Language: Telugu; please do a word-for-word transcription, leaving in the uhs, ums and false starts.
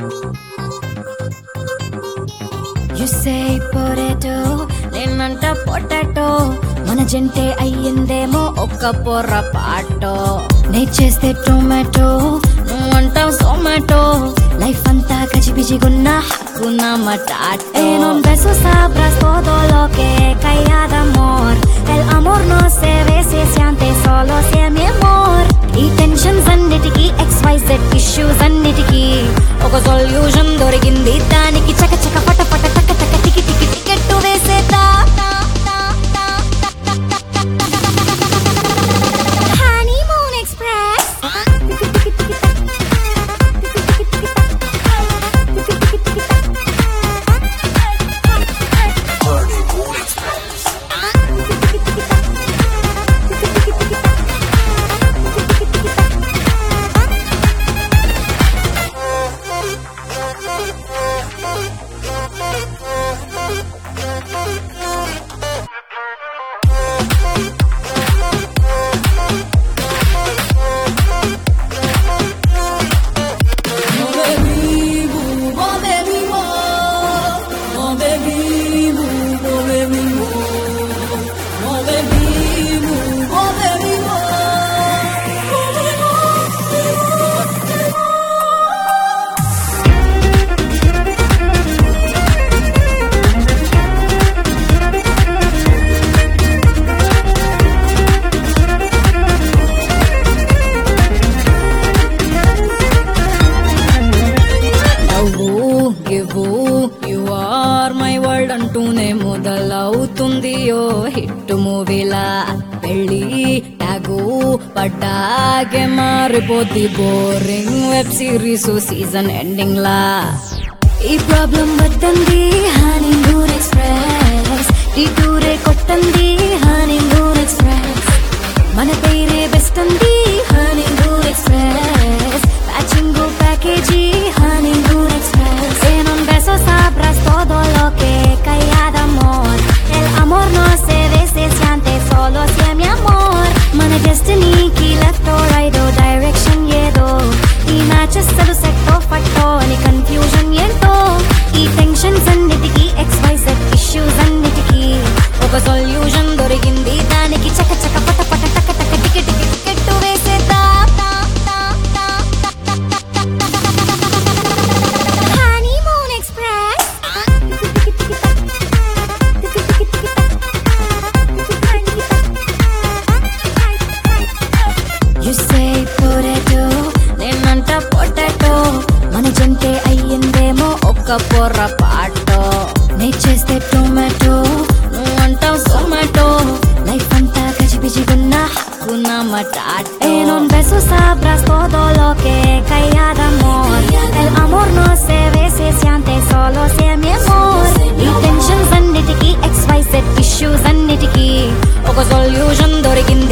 You say potato, నేనంట పొటాటో. మన జంటే అయ్యిందేమో ఒక్క పొర్రపాటో. నే చేస్తే టొమాటో, నువ్వంటావు సొమాటో. లైఫ్ అంతా గజిబిజిగున్న హక్కున మటాటో. E non beso sabrás todo lo que calla de amor. El amor no se ve, se siente solo si es mi amor. ఈ టెన్షన్స్ అన్నిటికీ ఎక్స్ వై జెడ్ ఇష్యూస్ అన్నిటికీ ఒక సొల్యూషన్ దొరికింది. దానికి చక చక పట పట టక టక టికి టికి టికెట్ వేసేదా. Honeymoon express you are my world అంటూనే మొదలవుతుంది ఓ హిట్ మూవీలా. పెళ్ళి టాగు పడ్డాగే మారిపోద్ది boring web series season ending లా. ఈ ప్రాబ్లం వద్దంది హనీమూన్ ఎక్స్ప్రెస్. ఈ టూరే కొట్టంది హనీమూన్ ఎక్స్ప్రెస్. మన పేరే బెస్ట్ అంది honeymoon express. Patching package honeymoon express. E non beso sabrás todo lo que calla de amor. El amor no se ve, se siente solo si es mi amor. మన డెస్టినీకి లెఫ్ట్ ఓ రైట్ ఓ డైరెక్షన్ ఏదో. ఈ మ్యాచెస్ అసలు సెట్ ఓ ఫట్టో అని కన్ఫ్యూజన్ ఏంటో. ఈ టెన్షన్స్ అన్నిటికీ ఎక్స్ వై జెడ్ ఇష్యూస్ అన్నిటికీ ఒక సొల్యూషన్ దొరికింది. దానికి చక చక పట పట టక టక టికి టికి టికెట్ వేసేదా. Honeymoon express You say potato, నేనంట పొటాటో. మన జంటే అయ్యిందేమో ఒక్క పొర్రపాటో. నే చేస్తే టొమాటో, నువ్వంటావు సొమాటో. లైఫ్ అంతా గజిబిజిగున్న హక్కున మటాటో. E non beso sabrás todo lo que calla de amor. El amor no se ve, se siente solo si es mi amor. ఈ టెన్షన్స్ అన్నిటికీ ఎక్స్ వై జెడ్ ఇష్యూస్ అన్నిటికీ ఒక సొల్యూషన్ దొరికింది.